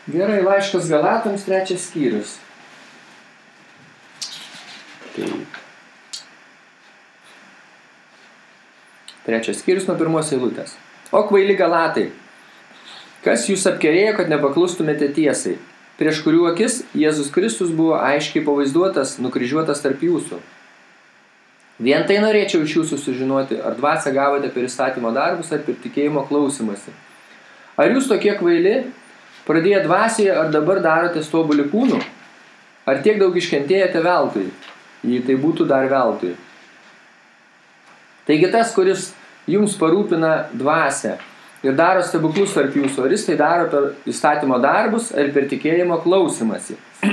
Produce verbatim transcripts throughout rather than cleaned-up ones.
Gerai, laiškas Galatams, trečias skyrius. Tai... Trečias skyrius nuo pirmos eilutės. O kvaili Galatai, kas jūs apkerėjo, kad nepaklustumėte tiesai, prieš kurių akis Jėzus Kristus buvo aiškiai pavaizduotas, nukryžiuotas tarp jūsų. Vien tai norėčiau iš jūsų sužinoti, ar dvasią gavote per įstatymo darbus, ar per tikėjimo klausymąsi. Ar jūs tokie kvaili, pradėję dvasioje, ar dabar darote tobulį kūnų? Ar tiek daug iškentėjate veltui, jei tai būtų dar veltui? Taigi tas, kuris jums parūpina dvasią ir daro stebuklus tarp jūsų, ar jis tai daro per įstatymo darbus, ar per tikėjimo klausymąsi.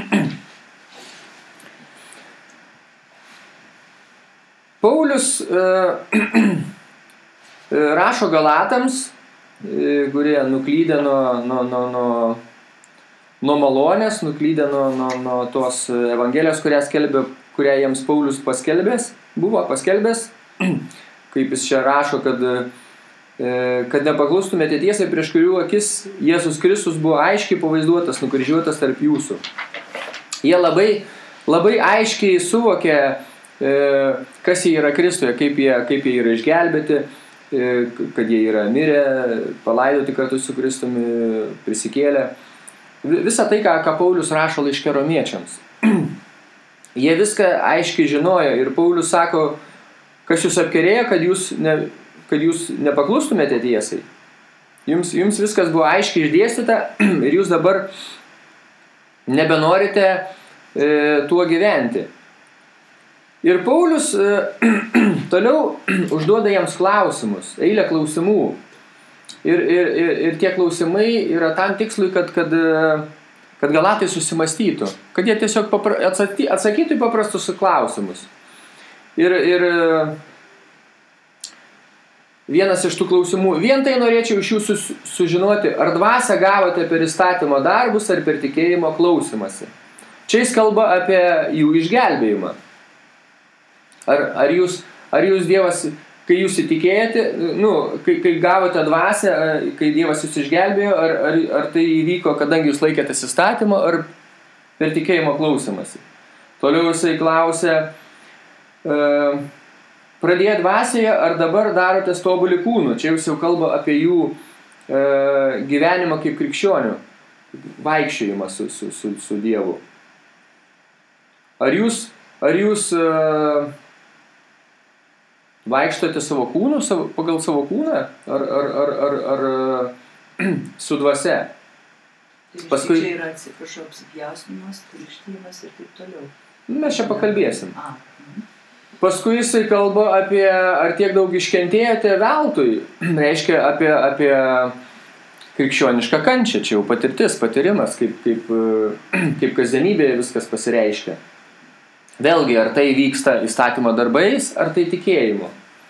Paulius e, rašo Galatams, e, kurie nuklydė nuo, nuo, nuo, nuo, nuo malonės, nuklydė nuo, nuo, nuo tos evangelijos, kurią, skelbė, kurią jiems Paulius paskelbės, buvo paskelbės, kaip jis čia rašo, kad, kad nepaklustumėte tiesai, prieš kurių akis Jėzus Kristus buvo aiškiai pavaizduotas, nukryžiuotas tarp jūsų. Jie labai, labai aiškiai suvokė, kas jie yra Kristuje, kaip jie, kaip jie yra išgelbėti, kad jie yra mirę, palaidoti kartu su Kristumi, prisikėlę. Visą tai, ką, ką Paulius rašo laiške romiečiams. Jie viską aiškiai žinojo ir Paulius sako, kas jūs apkerėjo, kad jūs, ne, kad jūs nepaklustumėte tiesai. Jums, jums viskas buvo aiškiai išdėstyta ir jūs dabar nebenorite e, tuo gyventi. Ir Paulius e, toliau užduoda jiems klausimus, eilę klausimų. Ir, ir, ir, ir tie klausimai yra tam tikslui, kad, kad, kad Galatai susimastytų. Kad jie tiesiog papra, atsakytų į paprastus klausimus. Ir, ir vienas iš tų klausimų, vien tai norėčiau iš jūsų sužinoti, ar dvasią gavote per įstatymo darbus, ar per tikėjimo klausymąsi. Čia jis kalba apie jų išgelbėjimą. Ar, ar, jūs, ar jūs Dievas, kai jūs įtikėjote, nu, kai, kai gavote dvasią, kai Dievas jūs išgelbėjo, ar, ar, ar tai įvyko, kadangi jūs laikėtės įstatymo, ar per tikėjimo klausymąsi. Toliau jisai klausė, pradėję dvasioje, ar dabar darote tobulį kūnų. Čia jūs jau kalba apie jų e, gyvenimą kaip krikščionių, vaikščiojimą su, su, su, su Dievu. Ar jūs, ar jūs e, vaikštote savo kūnu, savo, pagal savo kūną, ar, ar, ar, ar, ar su dvasia? Paskui čia yra, atsiprašau, apsipjausnimas, krikštijimas ir taip toliau. Mes čia pakalbėsim. Paskui jisai kalba apie, ar tiek daug iškentėjote veltui, reiškia apie, apie krikščionišką kančią, čia jau patirtis, patyrimas, kaip, kaip, kaip kasdienybėje viskas pasireiškia. Vėlgi, ar tai vyksta įstatymo darbais, ar tai tikėjimu.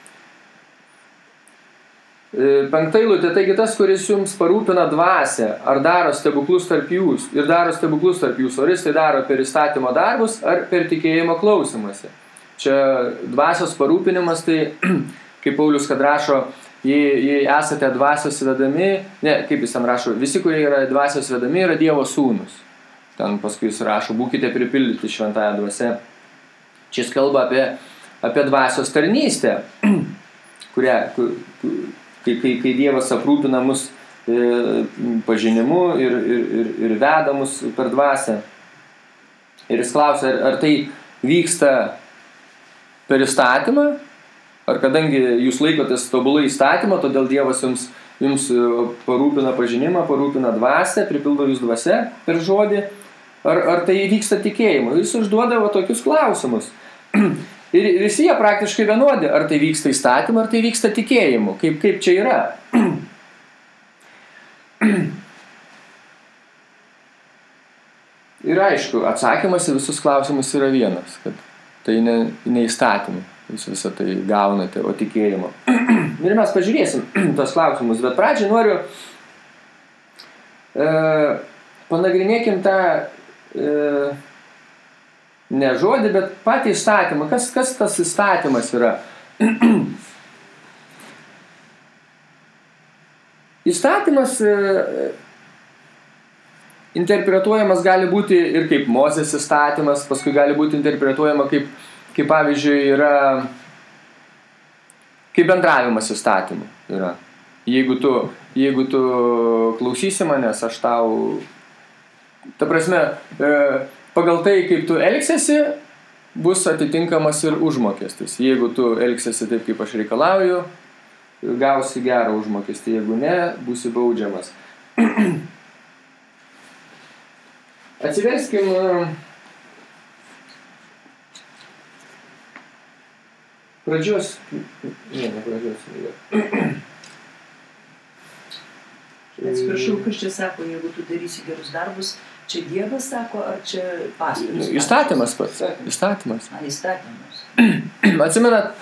Penkta eilutė, taigi tas, kuris jums parūpina dvasią, ar daro stebuklus tarp jūs, ir daro stebuklus tarp jūsų, ar jis tai daro per įstatymo darbus, ar per tikėjimo klausymąsi. Čia dvasios parūpinimas, tai kaip Paulius kad rašo, jei, jei esate dvasios vedami, ne, kaip jis tam rašo, visi, kurie yra dvasios vedami, yra Dievo sūnus. Ten paskui jis rašo, būkite pripildyti šventąją dvasią. Čia jis kalba apie, apie dvasios tarnystę, kurią, kai, kai, kai Dievas aprūpina mus e, pažinimu ir, ir, ir, ir veda mus per dvasią. Ir jis klausia, ar, ar tai vyksta per įstatymą, ar kadangi jūs laikotės tobulai įstatymą, todėl Dievas jums, jums parūpina pažinimą, parūpina dvasią, pripildo jūs dvasią per žodį, ar, ar tai vyksta tikėjimu. Jis užduodavo tokius klausimus. Ir visi jie praktiškai vienodi, ar tai vyksta įstatymu, ar tai vyksta tikėjimu, kaip, kaip čia yra. Ir aišku, atsakymas į visus klausimus yra vienas, kad tai ne, ne įstatymai, jūs visą tai gaunate, o tikėjimo. Ir mes pažiūrėsim tos klausimus, bet pradžiai noriu e, panagrinėkim tą e, ne žodį, bet patį įstatymą. Kas, kas tas įstatymas yra? Įstatymas interpretuojamas gali būti ir kaip Mozės įstatymas, paskui gali būti interpretuojama kaip, kaip pavyzdžiui, yra, kaip bendravimas įstatymų yra. Jeigu tu, jeigu tu klausysi manęs, aš tau, ta prasme, pagal tai, kaip tu elgsiesi, bus atitinkamas ir užmokestis. Jeigu tu elgsiesi taip, kaip aš reikalauju, gausi gerą užmokestį. Jeigu ne, būsi baudžiamas. Atsiverskim pradžios, ne, ne pradžios. Atsiprašau, kas čia sako, jeigu tu darysi gerus darbus, čia Dievas sako, ar čia pastorius? Įstatymas pats. Įstatymas. A, įstatymas. Atsimenat,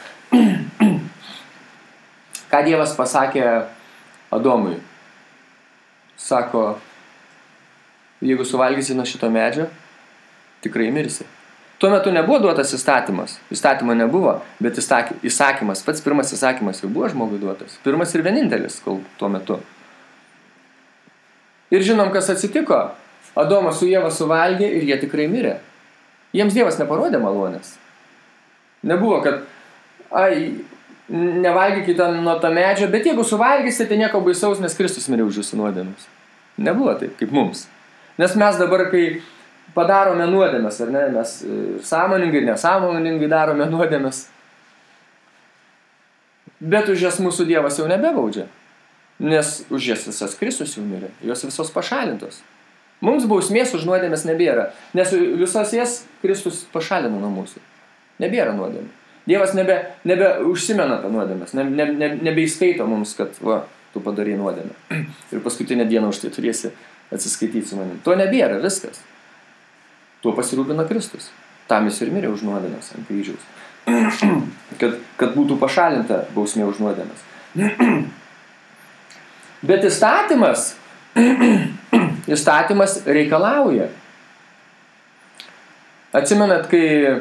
ką Dievas pasakė Adomui? Sako, jeigu suvalgysi nuo šito medžio, tikrai mirsi. Tuo metu nebuvo duotas įstatymas. Įstatymo nebuvo, bet įsakymas, pats pirmas įsakymas jau buvo žmogui duotas. Pirmas ir vienintelis, kol tuo metu. Ir žinom, kas atsitiko. Adomas su Ieva suvalgė ir jie tikrai mirė. Jiems Dievas neparodė malonės. Nebuvo, kad ai, nevalgykite nuo to medžio, bet jeigu suvalgysite, tai nieko baisaus, nes Kristus mirė už jūsų nuodėmes. Nebuvo taip, kaip mums. Nes mes dabar, kai padarome nuodėmes, ar ne, mes sąmoningai ir nesąmoningai darome nuodėmes, bet už jas mūsų Dievas jau nebebaudžia, nes už jas visas Kristus jau mirė, jos visos pašalintos. Mums bausmės už nuodėmes nebėra, nes visas jas Kristus pašalino nuo mūsų. Nebėra nuodėmė. Dievas nebe, nebe užsimena apie nuodėmes, ne, ne, ne, nebeįskaito mums, kad va, tu padarai nuodėmę. Ir paskutinę dieną už tai turėsi atsiskaityti su manim. To nebėra, viskas. Tuo pasirūpina Kristus. Tam jis ir mirė už nuodėmes ant kryžiaus. kad, kad būtų pašalinta bausmė už nuodėmes. Bet įstatymas, įstatymas reikalauja. Atsimenat, kai,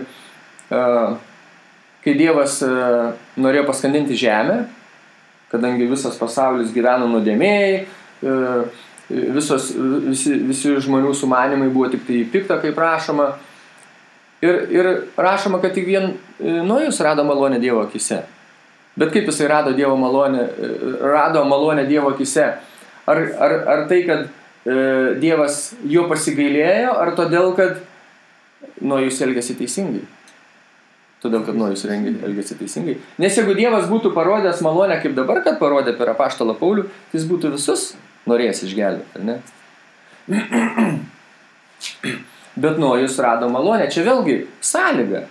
kai Dievas norėjo paskandinti žemę, kadangi visas pasaulis gyveno nuodėmėjai, visos, visi, visi žmonių sumanimai buvo tik tai pikta, kaip rašoma. Ir, ir rašoma, kad tik vien Nojus rado malonę Dievo akise. Bet kaip jisai rado Dievo malonę, rado malonę Dievo akise? Ar, ar, ar tai, kad e, Dievas jo pasigailėjo, ar todėl, kad Nojus elgėsi teisingai? Todėl, kad Nojus elgėsi teisingai. Nes jeigu Dievas būtų parodęs malonę, kaip dabar, kad parodė per apaštalą Paulių, tai jis būtų visus norėjęs išgelbėti, ar ne? Bet Nojus rado malonę. Čia vėlgi sąlyga.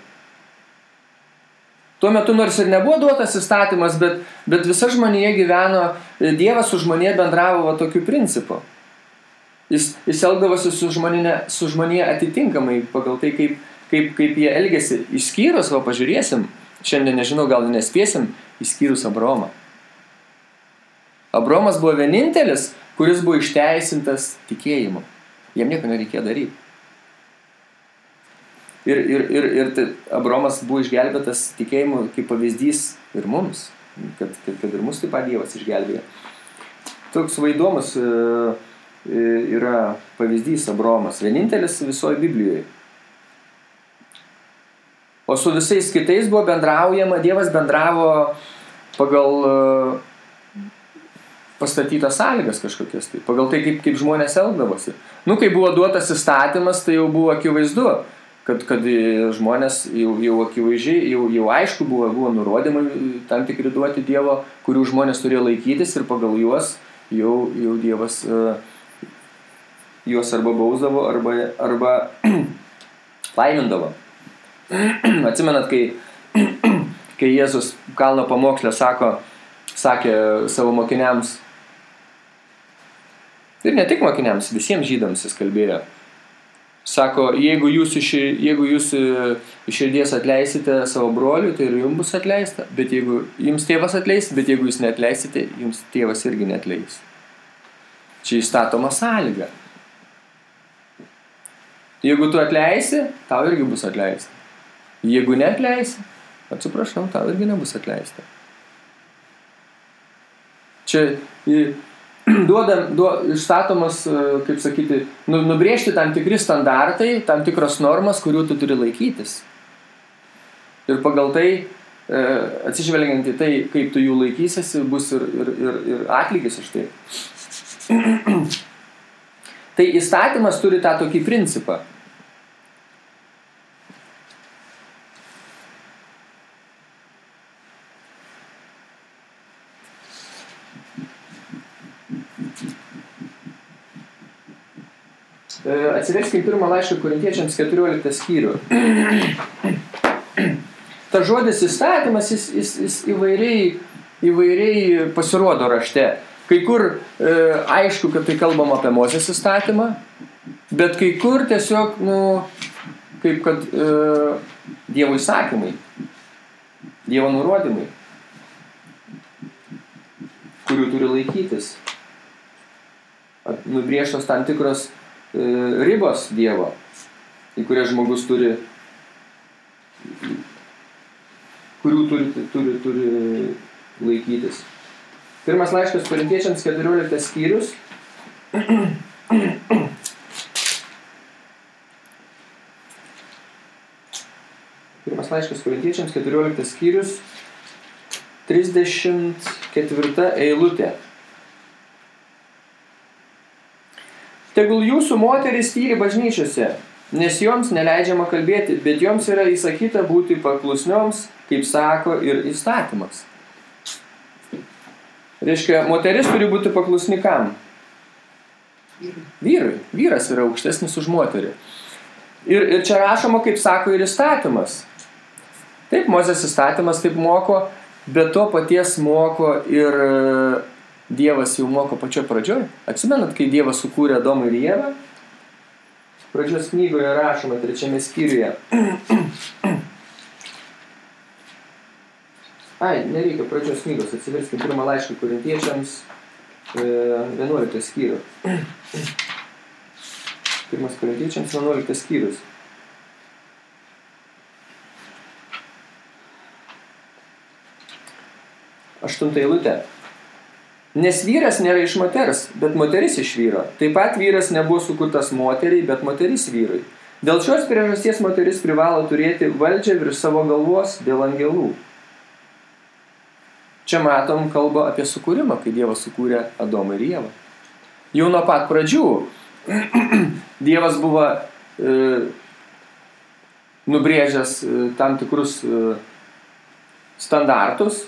Tuo metu nors ir nebuvo duotas įstatymas, bet, bet visa žmonija gyveno, Dievas su žmonija bendravo va, tokiu principu. Jis, jis elgdavosi su žmonija, su žmonija atitinkamai pagal tai, kaip, kaip, kaip jie elgėsi. Išskyrus, va pažiūrėsim, šiandien nežinau, gal nespėsim, išskyrus Abromą. Abromas buvo vienintelis, kuris buvo išteisintas tikėjimu. Jam nieko nereikėjo daryti. Ir, ir, ir, ir tai Abromas buvo išgelbėtas tikėjimu kaip pavyzdys ir mums, kad, kad, kad ir mus taip pat Dievas išgelbėjo. Toks vaidomas yra pavyzdys Abromas, vienintelis visoje Biblijoje. O su visais kitais buvo bendraujama, Dievas bendravo pagal pastatytas sąlygas kažkokias, tai pagal tai, kaip, kaip žmonės elgdavosi. Nu, kai buvo duotas įstatymas, tai jau buvo akivaizdu, kad, kad žmonės jau, jau akivaizdžiai, jau, jau aišku buvo, buvo nurodymai tam tikri duoti Dievo, kurių žmonės turėjo laikytis ir pagal juos jau, jau Dievas uh, juos arba bausdavo, arba, arba laimindavo. Atsimenat, kai, kai Jėzus kalno pamoksle sako, sakė savo mokiniams, ir ne tik mokiniams, visiems žydams jis kalbėjo. Sako, jeigu jūs, iš, jeigu jūs iš širdies atleisite savo broliui, tai ir jums bus atleista, bet jeigu jums tėvas atleis, bet jeigu jūs neatleisite, jums tėvas irgi neatleis. Čia įstatoma sąlyga. Jeigu tu atleisi, tau irgi bus atleista. Jeigu neatleisi, atsiprašau, tau irgi nebus atleista. Čia duoda, duo, išstatomas, kaip sakyti, nu, nubrėžti tam tikri standartai, tam tikros normas, kurių tu turi laikytis. Ir pagal tai, atsižvelgiant į tai, kaip tu jų laikysiesi, bus ir, ir, ir, ir atlygis už tai. Tai įstatymas turi tą tokį principą. Atsiverskime pirmą laišką Korintiečiams keturioliktą skyrių. Ta žodis įstatymas, jis, jis, jis įvairiai, įvairiai pasirodo rašte. Kai kur e, aišku, kad tai kalbam apie Mozės įstatymą, bet kai kur tiesiog, nu, kaip kad e, Dievo įsakymai, Dievo nurodymai, kurių turi laikytis. Nubrėžtos tam tikros ribos Dievo, į kurias žmogus turi, kurių turi, turi, turi laikytis. Pirmas laiškas Korintiečiams keturioliktas skyrius. Pirmas laiškas Korintiečiams keturioliktas skyrius, trisdešimt ketvirta eilutė. Tegul jūsų moterys tyli bažnyčiose, nes joms neleidžiama kalbėti, bet joms yra įsakyta būti paklusnioms, kaip sako ir įstatymas. Reiškia, moteris turi būti paklusni kam? Vyrui. Vyras yra aukštesnis už moterį. Ir, ir čia rašoma, kaip sako ir įstatymas. Taip, Mozės įstatymas taip moko, bet to paties moko ir Dievas jau moko pačio pradžioj. Atsimenat, kai Dievas sukūrė Adomą ir Ievą? Pradžios knygoje rašoma trečiame skyriuje. Ai, nereikia pradžios knygos, atsiverskime pirmą laišką Korintiečiams, vienuoliktą skyrių. Pirmas Korintiečiams, vienuoliktas skyrius. Aštunta eilutė. Nes vyras nėra iš moters, bet moteris iš vyro. Taip pat vyras nebuvo sukurtas moteriai, bet moteris vyrui. Dėl šios priežasties moteris privalo turėti valdžią virš savo galvos dėl angelų. Čia matom kalbą apie sukūrimą, kai Dievas sukūrė Adomą ir Ievą. Jau nuo pat pradžių Dievas buvo e, nubrėžęs e, tam tikrus e, standartus,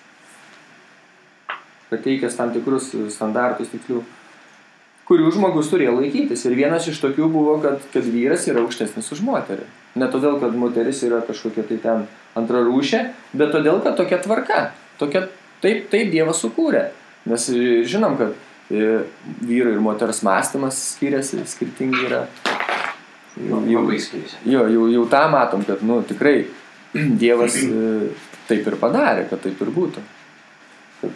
pateikęs tam tikrus standartus, tikslių, kurių žmogus turėjo laikytis. Ir vienas iš tokių buvo, kad, kad vyras yra aukštesnis už moterį. Ne todėl, kad moteris yra kažkokia tai ten antrarūšė, bet todėl, kad tokia tvarka. Tokia, taip, taip Dievas sukūrė. Nes žinom, kad vyro ir moters mąstymas skiriasi, skirtingi yra. Jau, Labai skiriasi. Jo, jau, jau tą matom, kad nu, tikrai Dievas taip ir padarė, kad taip ir būtų. Kad,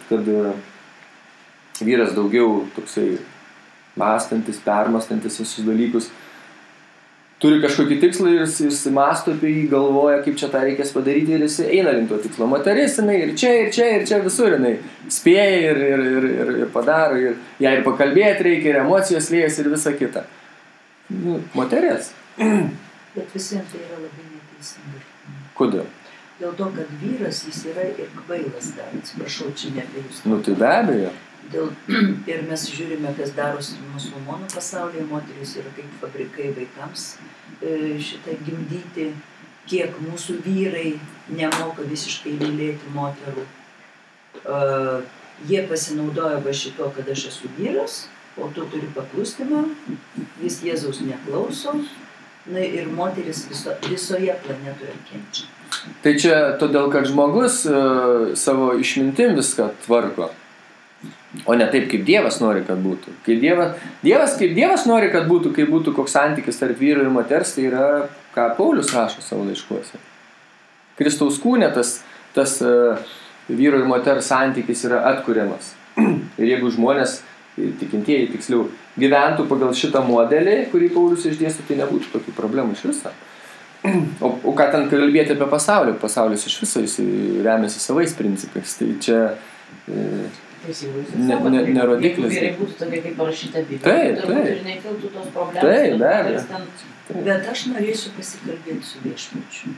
kad vyras daugiau toksai mąstantis, permąstantis visus dalykus, turi kažkokį tikslą ir jis mąsto apie jį, galvoja, kaip čia tą reikės padaryti ir jis eina link to tikslo. Moteris, jinai ir čia, ir čia, ir čia visur jinai spėja ir, ir, ir, ir, ir padaro, ir ją ir pakalbėti reikia, ir emocijos liejasi ir visa kita. Nu, moteris. Bet visiems tai yra labai neteisinga. Kodėl? Dėl to, kad vyras jis yra ir kvailas dar, atsiprašau, čia ne apie jūs. Nu tai be abejo. Dėl, ir mes žiūrime, kas darosi musulmonų pasaulyje, moterys yra kaip fabrikai vaikams šitą gimdyti, kiek mūsų vyrai nemoka visiškai mylėti moterų. Uh, jie pasinaudoja va šito, kad aš esu vyras, o tu turi paklusti man, jis Jėzaus neklauso, na ir moteris viso, visoje planetoje kenčia. Tai čia todėl, kad žmogus uh, savo išmintim viską tvarko, o ne taip, kaip Dievas nori, kad būtų. Kaip Dievas, Dievas, kaip Dievas nori, kad būtų, kaip būtų koks santykis tarp vyro ir moters, tai yra, ką Paulius rašo savo laiškuose. Kristaus kūne tas, tas uh, vyro ir moters santykis yra atkuriamas. Ir jeigu žmonės, tikintieji tiksliau, gyventų pagal šitą modelį, kurį Paulius išdėsto, tai nebūtų tokių problemų iš viso. O, o ką ten kalbėti apie pasaulį? Pasaulis iš viso jis remiasi savais principais. Tai čia e, ne, ne, ne rodiklis. Vyrai būtų tokie, kaip parašyta Biblija. Taip, taip. Ir nekiltų tos problemos. Taip, be abejo. Ten... Bet aš norėsiu pasikalbėti su viešpačiu.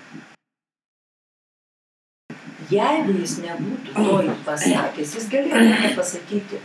Jeigu jis nebūtų to pasakęs, jis galėjo nepasakyti.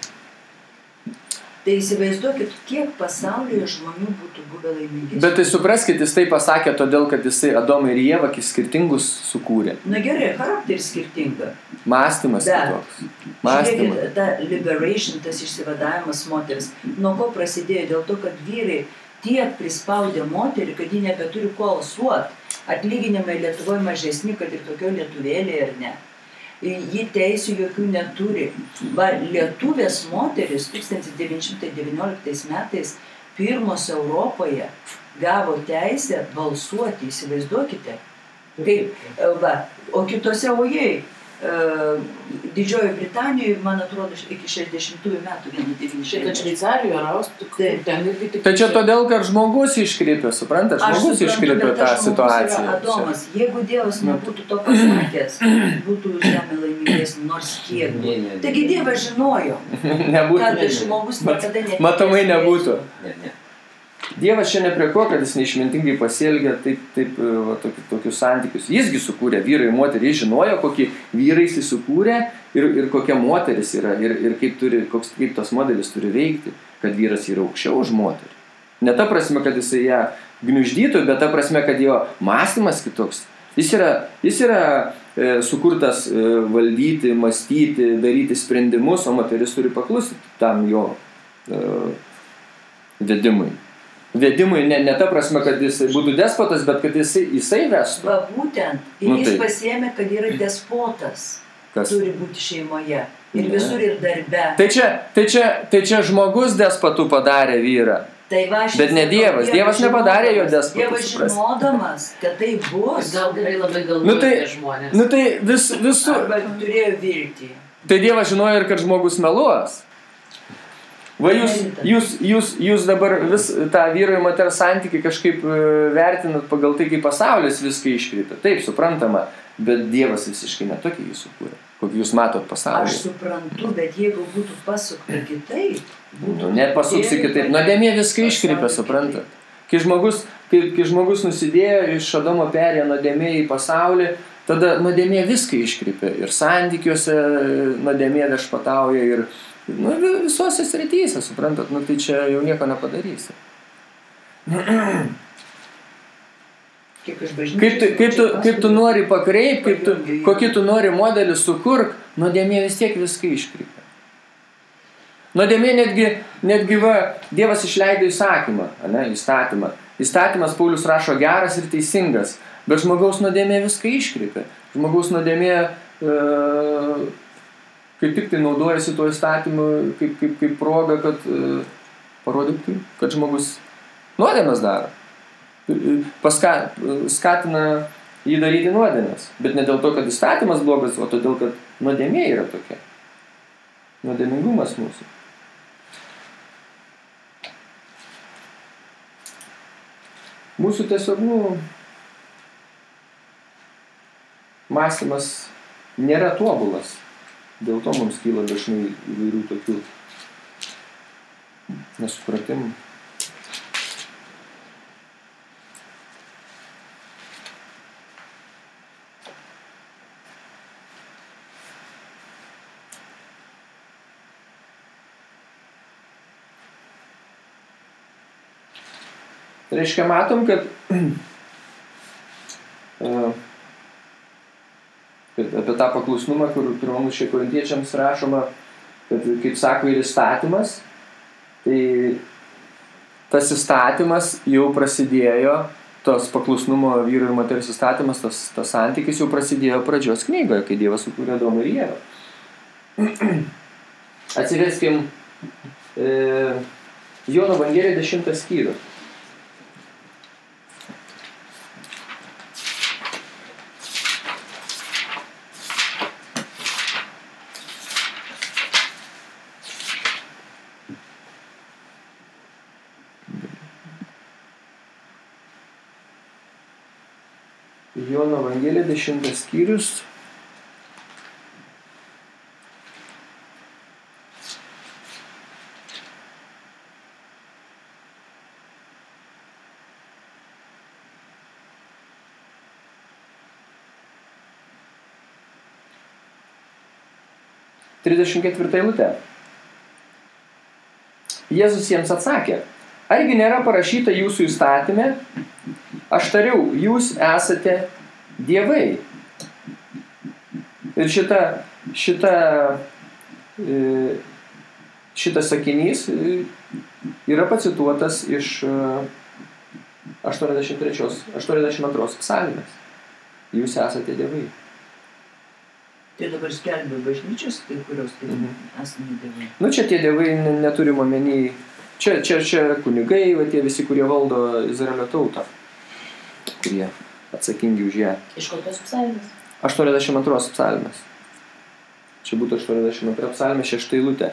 Tai įsivaizduokit, kiek pasaulyje žmonių būtų buvę laimingesni. Bet tai supraskit, jis tai pasakė todėl, kad jisai Adomą ir Ievą skirtingus sukūrė. Na gerai, charakteris skirtinga. Mąstymas kitoks. Mąstymas. Žiūrėkit, ta liberation, tas išsivadavimas moteris, nuo ko prasidėjo? Dėl to, kad vyrai tiek prispaudė moterį, kad ji nebeturi ko alsuoti. Atlyginimai Lietuvoje mažesni, kad ir tokio lietuvėlė ar ne. Ji teisių jokių neturi. Va, lietuvės moteris tūkstantis devyni šimtai devynioliktais metais pirmos Europoje gavo teisę balsuoti, įsivaizduokite. Kaip, va, o kitose ojai, Didžiojo Britanijoje, man atrodo, iki šešiasdešimtųjų metų vienas devyni šimtai. Šitą Šveicarijoje, Austrijoj, ten irgi tik... Tai čia todėl, kad žmogus iškreipė, suprantat? Žmogus iškreipė tą situaciją. Adomas, jeigu Dievas nebūtų to pasakęs, būtų žemė laimingesnė, nors kiek. Taigi Dievas žinojo, kad žmogus niekada netikės. Matomai nebūtų. Dievas čia ne prie ko, kad jis neišmintingai pasielgia taip, taip, va, tokius, tokius santykius. Jisgi sukūrė vyrą ir moterį, jis žinojo, kokį vyrai jis sukūrė ir, ir kokia moteris yra, ir, ir kaip, turi, koks, kaip tas modelis turi veikti, kad vyras yra aukščiau už moterį. Ne ta prasme, kad jisai ją gniuždytų, bet ta prasme, kad jo mąstymas kitoks. Jis yra, jis yra e, sukurtas e, valdyti, mąstyti, daryti sprendimus, o moteris turi paklusti tam jo e, vedimui. Vedimui ne, ne ta prasme, kad jis būtų despotas, bet kad jisai, jisai vestų. Va būtent. Ir Nu, jis tai. pasiėmė, kad yra despotas. Kas? Turi būti šeimoje. Ir Ne. visur ir darbe. Tai čia, tai, čia, tai čia žmogus despotų padarė vyrą. Tai va, aš Bet ne sakau, Dievas. Dievas nepadarė jo despotu, Dievas suprask. žinodamas, kad tai bus. Gal gerai labai galvoja Nu tai, apie žmonės. nu tai vis, visur. Arba turėjo viltį. Tai Dievas žinojo ir kad žmogus meluos. Va jūs, jūs, jūs, jūs dabar vis tą vyro ir moters santykį kažkaip e, vertinat pagal tai, kaip pasaulis viską iškreipia. Taip, suprantama, bet Dievas visiškai netokį jį sukūrė, kokį jūs matot pasaulį. Aš suprantu, bet jeigu būtų pasukta kitaip, būtų... Nu, nepasuksi kitaip. Nuodėmė viską iškreipia, suprantat. Kai žmogus, kai, kai žmogus nusidėjo iš Adomo perėjo nuodėmė į pasaulį, tada nuodėmė viską iškreipia. Ir santykiuose nuodėmė viešpatauja ir nu, visose srityse, suprantat, nu tai čia jau nieko nepadarysi. Kiek aš Kaip tu, kaip tu, kaip tu nori pakreip, kaip tu, kokį tu nori modelį sukurk, nuodėmė vis tiek viską iškreipia. Nuodėmė netgi, netgi va, Dievas išleido įsakymą, ane, įstatymą. Įstatymas, Paulius rašo, geras ir teisingas, bet žmogaus nuodėmė viską iškreipia. Žmogaus nuodėmė e, kaip tik tai naudojasi tuo įstatymu kaip, kaip, kaip proga, kad e, parodyti, kad žmogus nuodėmes daro. Paska, skatina jį daryti nuodėmes. Bet ne dėl to, kad įstatymas blogas, o todėl, kad nuodėmė yra tokia. Nuodėmingumas mūsų. Mūsų tiesiog, nu, mąstymas nėra tobulas. Dėl to mums kyla dažnai įvairių tokių nesupratimų. Tai reiškia, matom, kad apie tą paklusnumą, kur pirmamušiai korintiečiams rašoma, kad, kaip sako, ir įstatymas, tai tas įstatymas jau prasidėjo, tos paklusnumo vyro ir moters įstatymas, tas, tas santykis jau prasidėjo pradžios knygoje, kai Dievas sukūrė Adomą ir Ievą. Atsiverskim e, Jono Evangeliją dešimtą skyrių. Jono Evangelija, dešimtas skyrius. trisdešimt ketvirta eilutė. Jėzus jiems atsakė, argi nėra parašyta jūsų įstatyme, aš tariau, jūs esate dievai. Ir šita, šita, šitas sakinys yra pacituotas iš aštuoniasdešimt trečios, aštuoniasdešimt antros psalmės. Jūs esate dievai. Tai dabar skelbia bažnyčios, kai kurios tai mhm. esame dievai. Nu, čia tie dievai neturim omeny. Čia, čia, čia kunigai, va, tie visi, kurie valdo Izraelio tautą. Kurie atsakingi už ją. Iš kokios psalmės? aštuoniasdešimt antros psalmės. Čia būtų aštuoniasdešimt antra psalmė, šešta eilutė.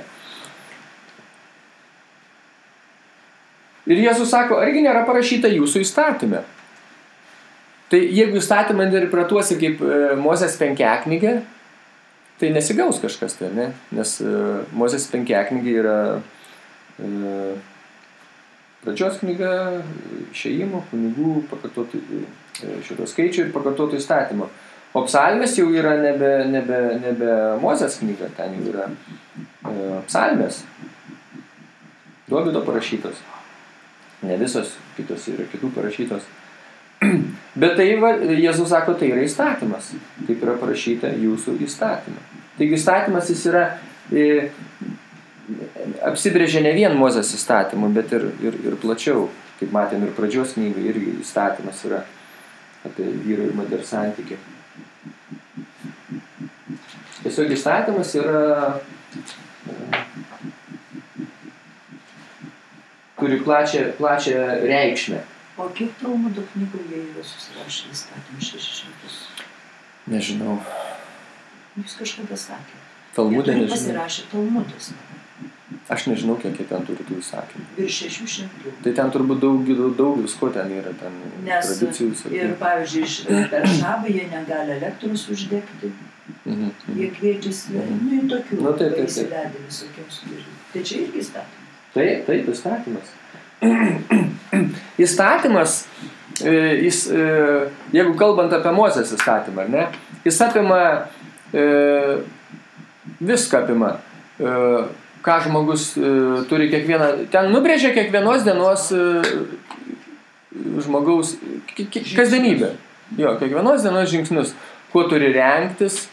Ir Jėzus sako, argi nėra parašyta jūsų įstatyme? Tai jeigu įstatymą interpretuosi kaip e, Mozės penkiaknygė, tai nesigaus kažkas tai, ne? Nes e, Mozės penkiaknygė yra e, pradžios knyga, išėjimo, kunigų, pakartotų e, šito skaičių ir pakartotų įstatymo. O psalmės jau yra nebe, nebe, nebe Mozės knyga, ten jau yra e, psalmės. Dovydo parašytos. Ne visos, kitos yra kitų parašytos. Bet tai, va, Jėzus sako, tai yra įstatymas, kaip yra parašyta jūsų įstatymą. Taigi įstatymas jis yra, e, apsibrėžia ne vien Mozės įstatymų, bet ir, ir, ir plačiau, kaip matėm ir pradžios knygai, irgi įstatymas yra apie vyro ir moters santykį. Tiesiog įstatymas yra, e, turi plačią, plačią reikšmę. O kiek Talmudo knygų jie yra susirašę įstatymų šešis šimtus? Nežinau. Jūs kažkada sakė. Talmudą nežinau. Pasirašė Talmudas. Aš nežinau, kiek jie ten turi tų įsakymų. Virš šešių šimtų. Tai ten turbūt daug, daug, daug visko ten yra, ten Nes tradicijų. Sakė. Ir pavyzdžiui, per šabą jie negali elektros uždegti. Mhm. Jie kviečiasi, mhm. nu, į tokių, nu, taip, taip, taip. įsivedė visokios. Tai čia irgi įstatymas. Taip, taip, įstatymas. Įstatymas, jis, jeigu kalbant apie Mozės įstatymą, ar ne, jis apima, viską apima, ką žmogus turi kiekvieną, ten nubrėžia kiekvienos dienos žmogaus kasdienybę. Jo, kiekvienos dienos žingsnius, kuo turi rengtis,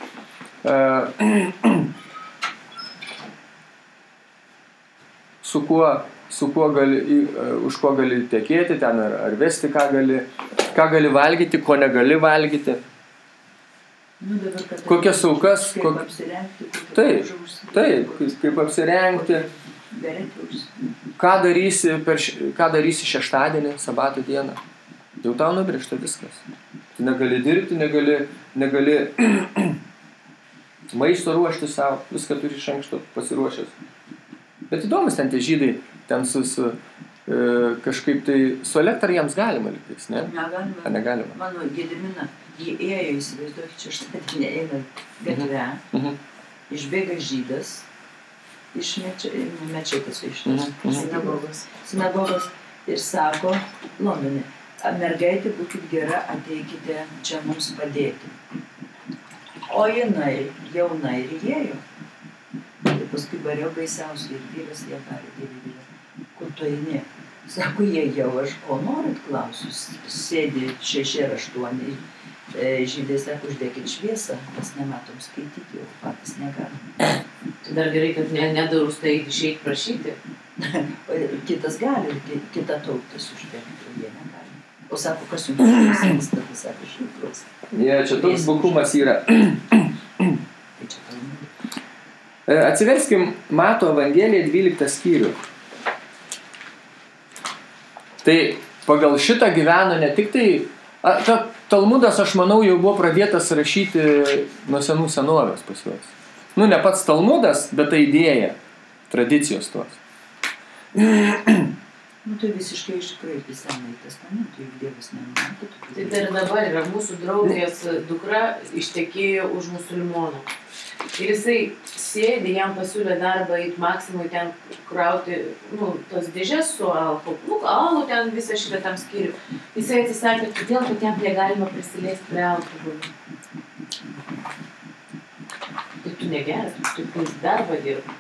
su kuo su kuo gali, už ko gali tekėti ten, ar, ar vesti, ką gali, ką gali valgyti, ko negali valgyti. Nu, dabar, kad kokias aukas, kaip kok... apsirengti, taip, taip, kaip, kaip apsirengti, ką darysi, per, ką darysi šeštadienį, sabato dieną. Jau tau nubrėžta viskas. Tu negali dirbti, negali, negali maisto ruošti savo, viską turi iš anksto pasiruošęs. Bet įdomus ten tie žydai, ten su, su e, kažkaip tai su elektra jiems galima liktis, ne? Negalima. A, negalima. Mano Gedimina, jį ėjo, įsivaizduokit, šeštadienį eina gatve, mhm. išbėga žydas, iš mečetės, iš mhm. sinagogos, sinagogos ir sako, Londone, mergaitė, būkit gera, ateikite čia mums padėti. O jinai jauna ir įėjo. Ir paskui bariau baisiausiai ir vyras ją parė, dėvi vyrą. Kur tu eini? Sako, jie jau aš ko norit klausus. Sėdi šeši ar aštuoni. Žydai sako, uždėkit šviesą, mes nematom skaityti, jau patys negalim. Tai dar gerai, kad ne, nedarus tai išeit prašyti. Kitas gali, kita tautas uždėkti, o jie negali. O sako, kas jums šviesas, tada sako, šviesas. Ja, čia toks bukumas yra. Tai čia kalmų. Atsiverskim Mato Evangeliją dvyliktą skyrių. Tai pagal šitą gyveno ne tik tai... A, ta, Talmudas, aš manau, jau buvo pradėtas rašyti nuo senų senovės pas juos. Nu, ne pats Talmudas, bet ta idėja, tradicijos tos. Nu, tai visiškai iškraipė Senąjį testamentą, juk Dievas nenumatė. Tai dar dabar yra mūsų draugės dukra ištekėjo už musulmonų. Ir jisai sėdi, jam pasiūlė darbą į Maksimui ten krauti, nu, tos dėžės su alkoholiu, nu, alų ten visą šitą tam skyrių. Jisai atsisakė, todėl, kad jam negalima prisiliesti prie alkoholio. Tai tu tu negeras, tu tik darbą dirbi.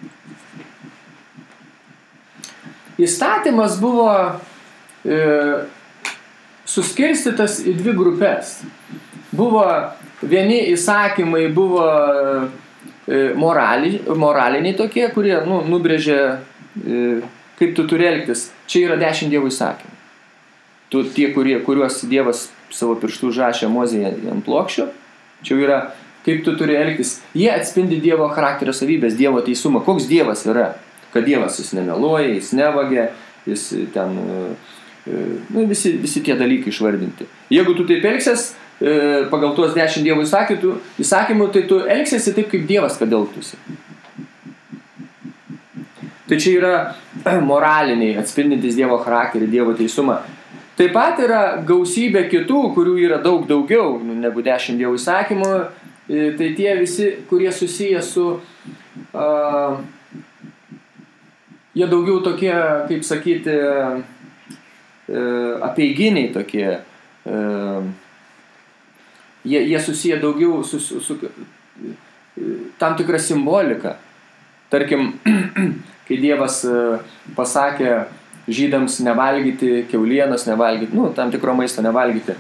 Įstatymas buvo e, suskirstytas į dvi grupės. Buvo vieni įsakymai, buvo e, morali, moraliniai tokie, kurie nu, nubrėžė, e, kaip tu turi elgtis. Čia yra dešimt Dievo įsakymų. Tu, tie, kurie, kuriuos Dievas savo pirštų užrašė Mozėje ant plokščio, čia yra, kaip tu turi elgtis. Jie atspindi Dievo charakterio savybės, Dievo teisumą. Koks Dievas yra? Kad Dievas jis nemeluoja, jis nevagia, jis ten, nu, visi, visi tie dalykai išvardinti. Jeigu tu taip elgsies, pagal tuos dešimt Dievo įsakymų, įsakymų, tai tu elgsiesi taip, kaip Dievas, kad elgtųsi. Tai čia yra moraliniai, atspindintys Dievo charakterį, Dievo teisumą. Taip pat yra gausybė kitų, kurių yra daug daugiau negu dešimt Dievo įsakymų. Tai tie visi, kurie susiję su... Uh, Jie daugiau tokie, kaip sakyti, apeiginiai tokie. Jie, jie susiję daugiau su, su, su tam tikra simbolika. Tarkim, kai Dievas pasakė žydams nevalgyti kiaulienos, nevalgyti, nu, tam tikro maisto nevalgyti.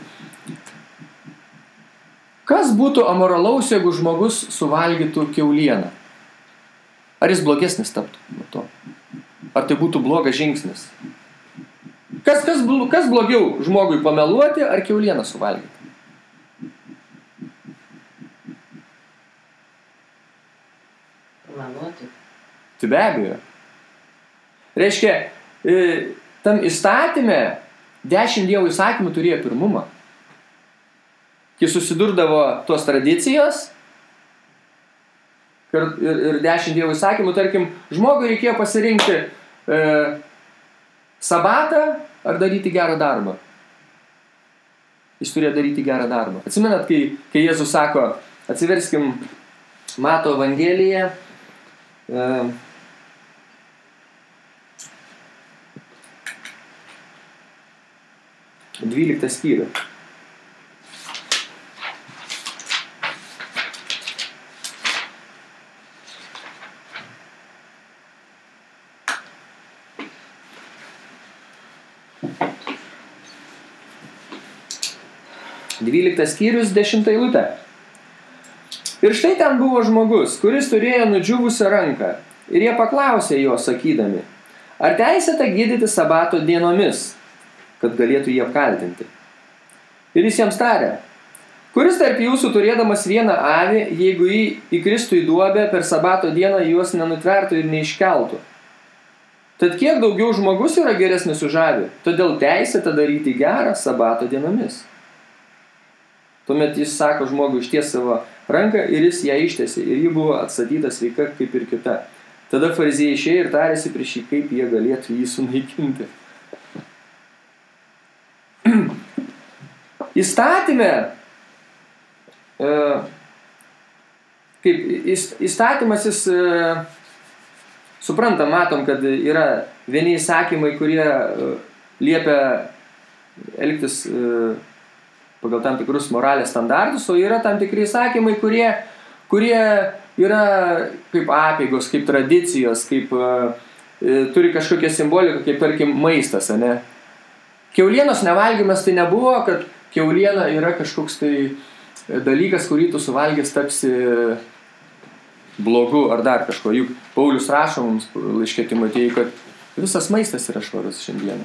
Kas būtų amoralaus, jeigu žmogus suvalgytų kiaulieną? Ar jis blogesnis taptų nuo to? Ar tai būtų blogas žingsnis? Kas, kas, kas blogiau žmogui pameluoti ar kiaulieną suvalgyti? Pameluoti. Tai be abejo. Reiškia, tam įstatyme dešimt Dievo įsakymų turėjo pirmumą. Kai susidurdavo tos tradicijos ir, ir, ir dešimt Dievo įsakymų, tarkim, žmogui reikėjo pasirinkti e, sabatą ar daryti gerą darbą. Jis turėjo daryti gerą darbą. Atsimenat, kai, kai Jėzus sako, atsiverskim Mato Evangeliją, e, dvyliktą skyrių. Dvyliktas skyrius, dešimtą eilutę. Ir štai ten buvo žmogus, kuris turėjo nudžiūvusią ranką. Ir jie paklausė jo, sakydami, ar teisėta gydyti sabato dienomis, kad galėtų jį apkaltinti. Ir jis jiems tarė, kuris tarp jūsų turėdamas vieną avį, jeigu jį įkristų į duobę, per sabato dieną juos nenutvertų ir neiškeltų. Tad kiek daugiau žmogus yra geresnis už avį, todėl teisėta daryti gerą sabato dienomis. Tuomet jis sako žmogui išties savo ranką ir jis ją ištiesė ir ji buvo atstatyta sveika kaip ir kita. Tada fariziejai išėjo ir tarėsi prieš jį, kaip jie galėtų jį sunaikinti. Įstatyme, e, kaip įstatymas jis, e, suprantam, matom, kad yra vieni įsakymai, kurie e, liepia elgtis e, pagal tam tikrus moralės standartus, o yra tam tikri įsakymai, kurie, kurie yra kaip apeigos, kaip tradicijos, kaip e, turi kažkokią simboliką, kaip tarkim maistas, ane? Kiaulienos nevalgymas tai nebuvo, kad kiauliena yra kažkoks tai dalykas, kurį tu suvalgęs tapsi blogu ar dar kažko. Juk Paulius rašo mums laiške Timotiejui, kad visas maistas yra švarus šiandieną.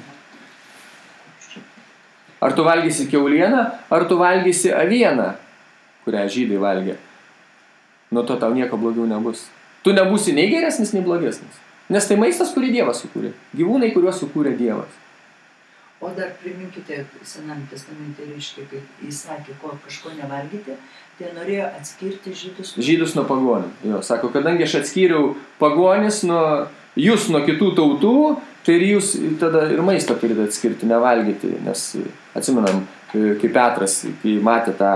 Ar tu valgysi kiaulieną, ar tu valgysi avieną, kurią žydai valgė. Nuo to tau nieko blogiau nebus. Tu nebūsi nei geresnis, nei blogesnis. Nes tai maistas, kurį Dievas sukūrė. Gyvūnai, kuriuos sukūrė Dievas. O dar priminkite, Senam testamente reiškia, kai jis sakė, ko kažko nevalgyti, tai norėjo atskirti žydus. Žydus nuo pagonių. Jo, sako, kadangi aš atskyriau pagonis nuo jūs nuo kitų tautų, tai ir jūs tada ir maistą turite atskirti, nevalgyti. Nes atsimenam, kai Petras, kai matė tą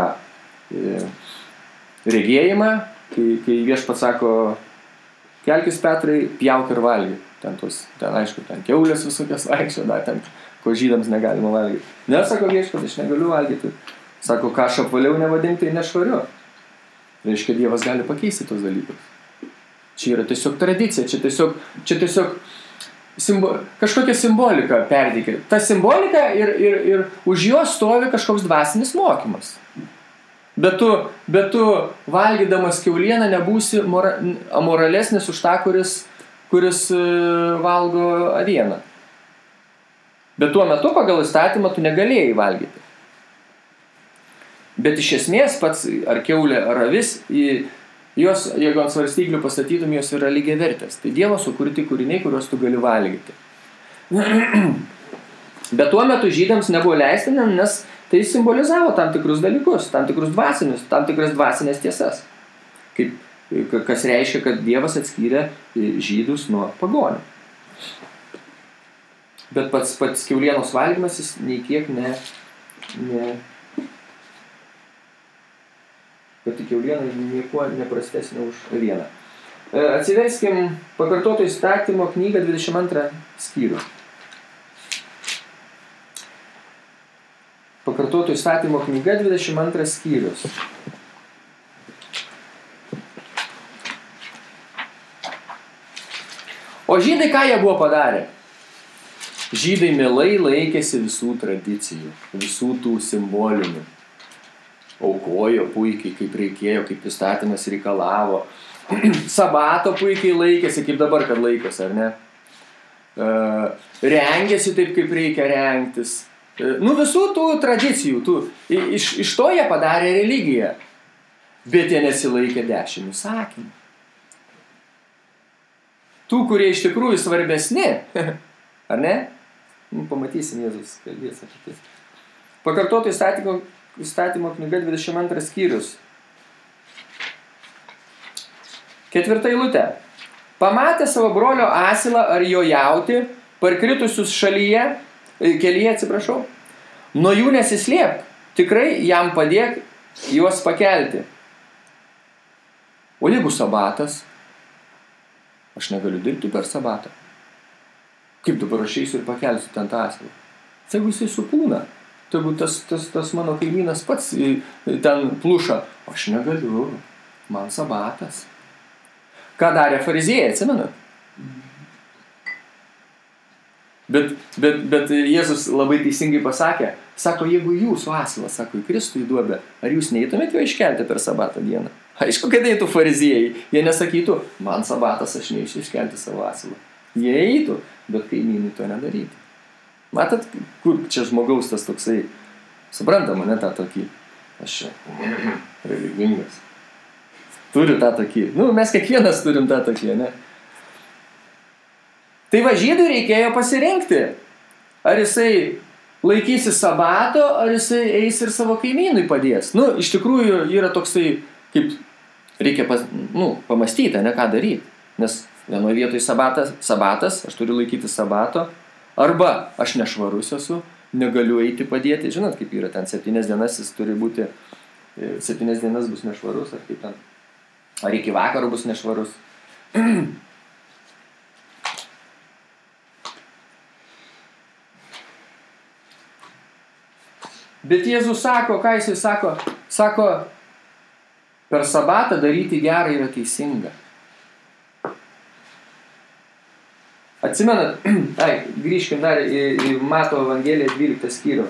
regėjimą, kai, kai viešpats sako, kelkis Petrai, pjauk ir valgy. Ten, tos, ten aišku, ten kiaulės visokias vaikščio, da, ten, ko žydams negalima valgyti. Ne, sako viešpats, aš negaliu valgyti. Sako, ką aš apvaliau nevadink, tai nešvariu. reiškia, Dievas gali pakeisti tos dalykus. Čia yra tiesiog tradicija, čia tiesiog, čia tiesiog simbo, kažkokia simbolika perdėkė. Ta simbolika ir, ir, ir už jos stovi kažkoks dvasinis mokymas. Bet tu, bet tu valgydamas kiaulieną nebūsi mora, amoralesnis už tą, kuris, kuris valgo avieną. Bet tuo metu pagal įstatymą tu negalėjai valgyti. Bet iš esmės pats ar kiaulė, ar avis, jos, jeigu ant svarstyklių pastatytum, jos yra lygiai vertės. Tai Dievo sukurti kūriniai, kuriuos tu gali valgyti. Bet tuo metu žydams nebuvo leistina, nes tai simbolizavo tam tikrus dalykus, tam tikrus dvasinius, tam tikras dvasinės tiesas. Kaip, kas reiškia, kad Dievas atskyrė žydus nuo pagonių. Bet pats, pats kiaulienos valgymas jis nei kiek ne... ne pati kiauliena niekuo neprastesnė už avieną. Atsiverskim Pakartoto įstatymo knygą dvidešimt antrą skyrių. Pakartoto įstatymo knyga dvidešimt antras skyrius. O žydai ką jie buvo padarę? Žydai mielai laikėsi visų tradicijų, visų tų simbolinių. Aukojo puikiai, kaip reikėjo, kaip įstatymas reikalavo. Sabato puikiai laikėsi, kaip dabar, kad laikosi, ar ne? Rengėsi taip, kaip reikia rengtis. Nu, visų tų tradicijų, tų, iš, iš to jie padarė religiją. Bet jie nesilaikė dešimt įsakymų. Tų, kurie iš tikrųjų svarbesni, ar ne? Nu, pamatysim, Jėzus kalbės apie tai. Pakartoto įstatymo Įstatymo knyga dvidešimt antras skyrius. Ketvirta eilutė. Pamatė savo brolio asilą ar jo jautį, parkritusius šalyje, kelyje, atsiprašau, nuo jų nesislėpk, tikrai jam padėk juos pakelti. O jeigu sabatas, aš negaliu dirbti per sabatą. Kaip dabar aš eisiu ir pakelsiu ten tą asilą? Jeigu jisai supūna, tegu tas, tas, tas mano kaimynas pats ten pluša. Aš negaliu, man sabatas. Ką darė fariziejai, atsimenu? Bet, bet, bet Jėzus labai teisingai pasakė, sako, jeigu jūsų asilas, sako, į Kristų į duobę, ar jūs neįtumėt jo iškelti per sabatą dieną? Aišku, kad eitų fariziejai. Jie nesakytų, man sabatas, aš neįsiu iškelti savo asilą. Jie eitų, bet kaimynui to nedaryti. Matot, kur čia žmogaus tas toksai, suprantama, ne tą tokį, aš čia religingas. Turiu tą tokį, nu, mes kiekvienas turim tą tokį, ne? Tai va, žydui reikėjo pasirinkti, ar jisai laikysi sabato, ar jisai eis ir savo kaimynui padės. Nu, iš tikrųjų yra toksai, kaip reikia pas, nu, pamastyti, ne ką daryti. Nes vienoje vietoje sabatas, sabatas, aš turiu laikyti sabato, arba aš nešvarus esu, negaliu eiti padėti. Žinot, kaip yra ten septynias dienas, jis turi būti, septynias dienas bus nešvarus, ar kaip ten, ar iki vakaro bus nešvarus. Bet Jėzus sako, ką jisai sako? Sako, per sabatą daryti gerą yra teisinga. Atsimenat, ai, grįžkim dar į, į Mato Evangeliją dvyliktą skyrių.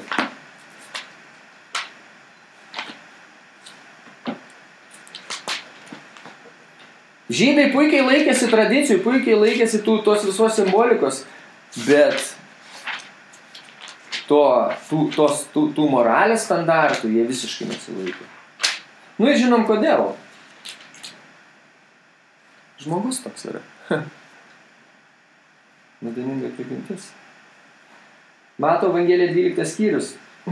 Žydai puikiai laikėsi tradicijų, puikiai laikėsi tų, tos visos simbolikos, bet to, tų, tos, tų, tų moralės standartų jie visiškai nesilaikė. Nu ir žinom kodėl. Žmogus toks yra. Nuodėminga prigimtis. Mato Evangelija dvyliktas skyrius.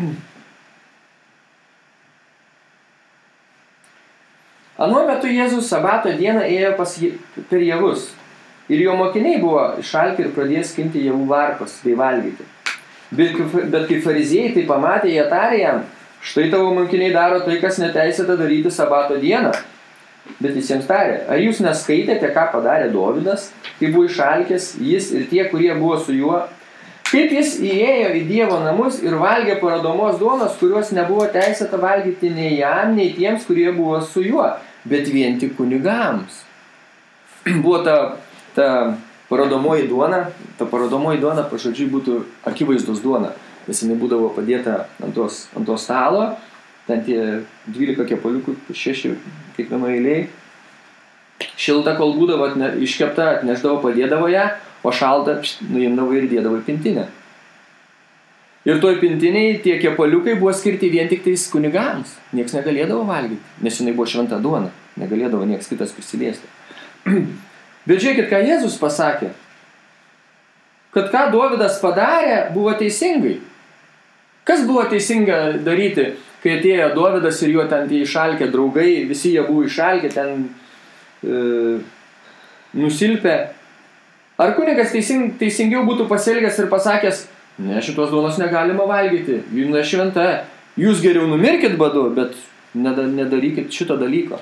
Anuo metu Jėzus sabato dieną ėjo pas je, per javus. Ir jo mokiniai buvo išalkę ir pradėjo skinti javų varpas bei valgyti. Bet, bet kai fariziejai tai pamatė, jie tarė jam, štai tavo mokiniai daro tai, kas neteisėta daryti sabato dieną. Bet jis jiems tarė, ar jūs neskaitėte, ką padarė Dovydas, kai buvo išalkęs jis ir tie, kurie buvo su juo? Kaip jis įėjo į Dievo namus ir valgė parodomos duonos, kurios nebuvo teisėta valgyti nei jam, nei tiems, kurie buvo su juo. bet vien tik kunigams. Buvo ta, ta parodomoji duona, ta parodomoji duona, pažodžiui, būtų akivaizdos duona, nes jinai būdavo padėta ant tos, ant tos stalo, ten tie dvylika kepaliukų, šeši kiekvieno eilėj. Šilta, kol būdavo atne, iškepta, atneždavo, padėdavo ją, o šalta nuimdavo ir dėdavo į pintinę. Ir toj pintiniai tie kepaliukai buvo skirti vien tik tais kunigams. Niekas negalėdavo valgyti, nes jinai buvo šventa duona. Negalėdavo niekas kitas prisiliesti. Bet žiūrėkit, ką Jėzus pasakė. Kad ką Dovydas padarė, buvo teisingai. Kas buvo teisinga daryti, kai atėjo Dovydas ir jo ten tie išalkę draugai, visi jie buvo išalkę, ten e, nusilpę. Ar kunigas teising, teisingiau būtų pasielgęs ir pasakęs, ne, šitos duonos negalima valgyti, jų nešventa, jūs geriau numirkit badu, bet nedarykit šito dalyko.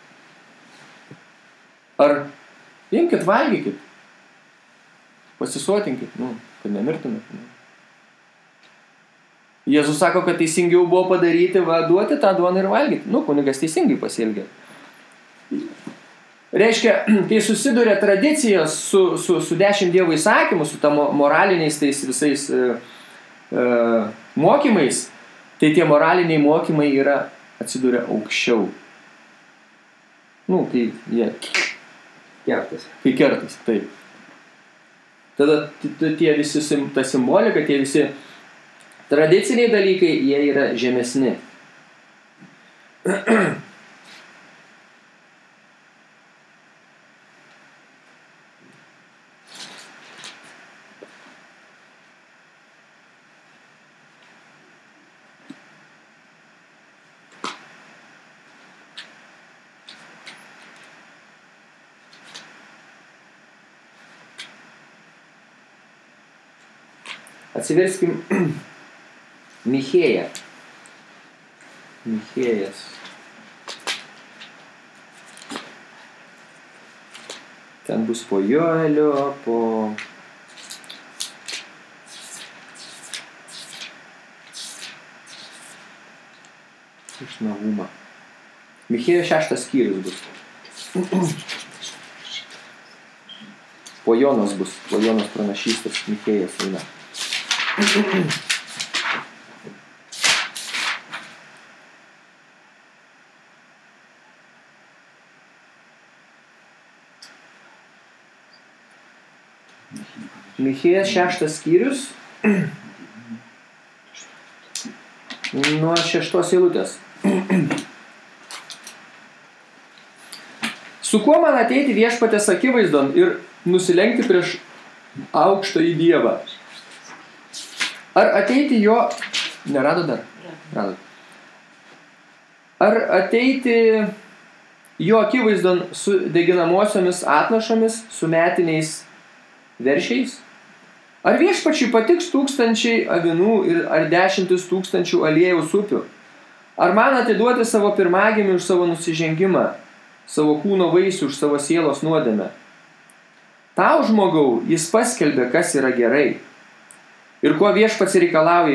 Ar imkit, valgykit, pasisotinkit, nu, kad nemirtumėt. Nu. Jėzus sako, kad teisingiau buvo padaryti, va, duoti tą duoną ir valgyti. Nu, kunigas teisingai pasielgė. Reiškia, kai susiduria tradicijos su, su, su dešimt dievo įsakymų, su ta moraliniais tais visais e, e, mokymais, tai tie moraliniai mokymai yra atsiduria aukščiau. Nu, kai jie kertas. Kai kertas, taip. Tada tie visi, ta simbolika, tie visi tradiciniai dalykai, jie yra žemesni. Atsiverskim Michėją. Michėjas. Ten bus po Joelio, po... iš Nahumą. Michėjo šeštas skyrius bus. Po Jonos bus, po Jonos pranašystės Michėjas eina. Michėjas šeštas skyrius nuo šeštos eilutės. Su kuo man ateiti viešpatės akivaizdon ir nusilenkti prieš aukštąjį Dievą? Ar ateiti jo... Nerado dar? Rado. Ar ateiti jo akivaizdon su deginamosiomis atnašomis, su metiniais veršiais? Ar viešpačiui patiks tūkstančiai avinų ir ar dešimtis tūkstančių aliejaus upių? Ar man atiduoti savo pirmagimį už savo nusižengimą, savo kūno vaisių už savo sielos nuodėmę? Tau, žmogau, jis paskelbė, kas yra gerai. Ir ko viešpats reikalauja